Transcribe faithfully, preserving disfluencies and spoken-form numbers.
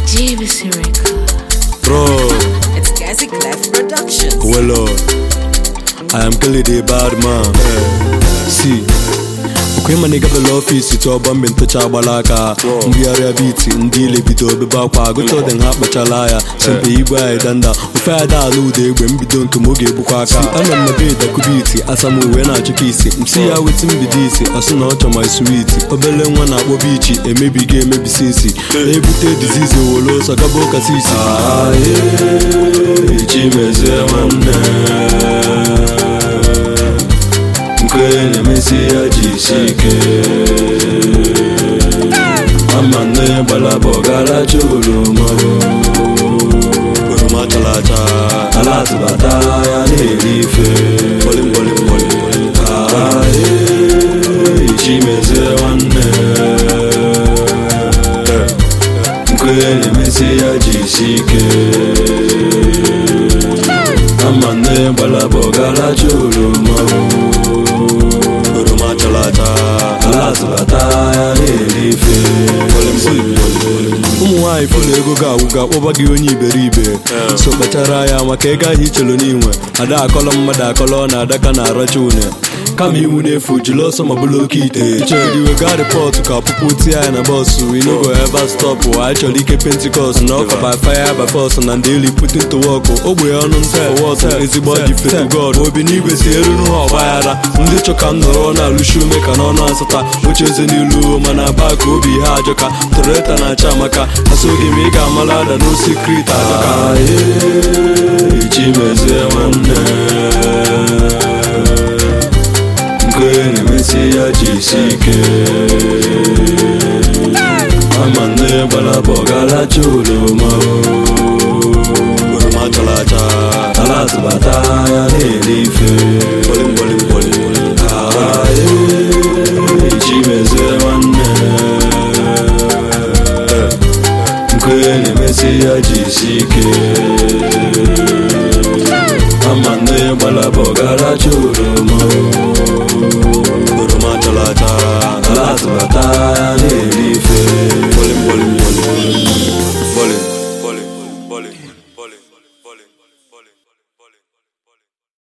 J B C Record. Bro, It's Gazi Clef Productions. well, Lord, I am Kelly the bad man. See, Ukwema nigga bel office to bomb ntocha agbalaka mbiaria beat ndi ile bido beba akwa goto den ha kpachala ya sempe igwe ai danda ofe ada alu de egbe mbido ntum oge egbukwa aka ana m be da kubiti asamu we na chukisi msi ya wetin bidisi asu na ocho my sweet obele nwa na akpo bichi emebiga emebisisi ebute disease wolo sagabo kasisi ah eh chimeze wanne Mkwene mesi ya jisike Amane balabogala chulu maro Uruma talata Alatu bataya nilife Bolim bolim bolim bolim Ae Ichimeze wanne Mkwene mesi ya jisike Amane balabogala chulu maro ụmụ nwaanyị fụlụ ego ga-awụga akpọba gị onye iberibe so kpachara ya maka ego ahụ ichelu n'inwe ada akọlọ mmadụ akọlọ na adaka na aracha une kama iwu n'efu jiri ọsọ ma bụrụ oke ite chọrọ iwe gaa rịpọtụ ka ọpụpụ tie ya na bọsụ inogo eva stọpụ anyị chọrọ ike pentikọst na ọka by fire by force na ndị eli putin to work ogbe ọnụ nta wọt ezigbo dị fetu god obi n'igwe si eruru ha ọgbaghara ndị chọ ka m nọrọ na-alụshi ume ka n'ọnụ asata oche eze n'ilu mana baa ka obi ha ajọka toreta na-acha amaka asogị m ị ga-amala ada n'osikrit ajọka ichimezie nwanne Mkwene mesi ya jisike Amane balabogala chulu maro Uruma talata Alatu bataya nilife Bolim bolim bolim bolim Ae Ichimeze wanne Mkwene mesi ya jisike Amane balabogala chulu maro Uruma talata Alatu bataya